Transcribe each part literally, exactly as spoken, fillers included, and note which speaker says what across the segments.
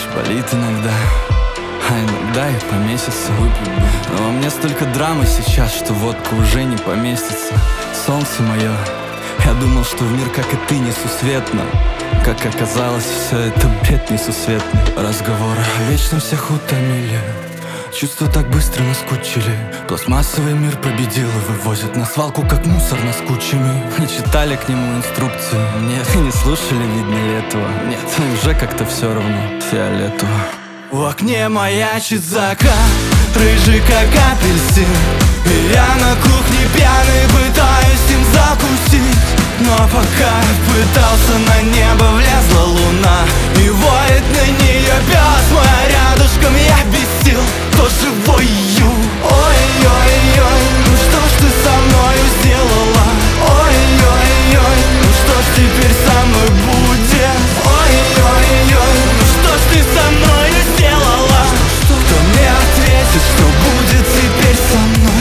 Speaker 1: болит иногда, а иногда и по месяцу выпить бы. Но во мне столько драмы сейчас, что водка уже не поместится. Солнце мое, я думал, что в мир, как и ты, несусветно. Как оказалось, все это бред несусветный. Разговоры о вечном всех утомили, чувства так быстро наскучили. Пластмассовый мир победил и вывозят на свалку, как мусор наскученный. Не читали к нему инструкции, нет, не слушали, видно ли этого. Нет, уже как-то все равно, фиолетово. В окне маячит закат, рыжий как апельсин, и я на кухне пьяный пытаюсь им закусить. Но пока я пытался, на небо влезла луна и воет на нее пес мой, а рядышком я без сил, тоже вою. Ой-ой-ой, ну что ж ты со мною сделала? Ой-ой-ой, ну что ж теперь со мной будет? Ой-ой-ой, ну что ж ты со мною сделала? Кто мне ответит, что будет теперь со мной?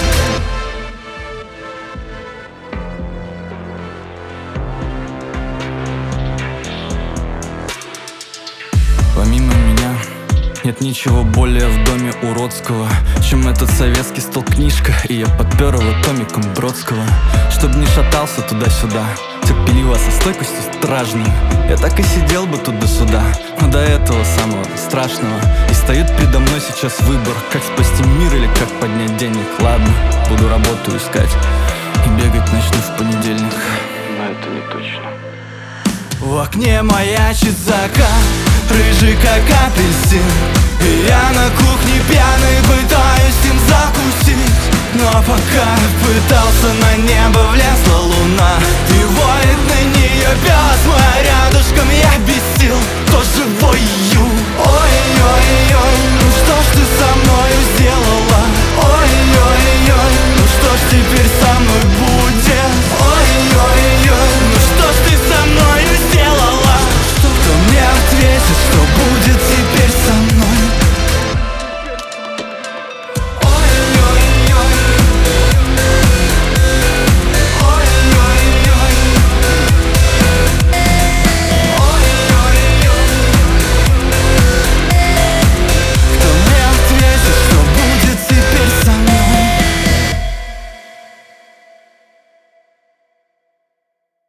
Speaker 1: Помимо меня нет ничего более в доме уродского, чем этот советский стол книжка. И я подпер его томиком Бродского, чтоб не шатался туда-сюда, терпеливо со стойкостью стражной. Я так и сидел бы тут до суда, но до этого самого страшного. И стоит передо мной сейчас выбор, как спасти мир или как поднять денег. Ладно, буду работу искать и бегать начну в понедельник, но это не точно. В окне маячит закат, рыжий как апельсин, и я на кухне пьяный пытаюсь им закусить. Но пока я пытался, на небо влезла луна и воет на нее пес мой, а рядышком я без сил, тоже вою. Ой-ой-ой,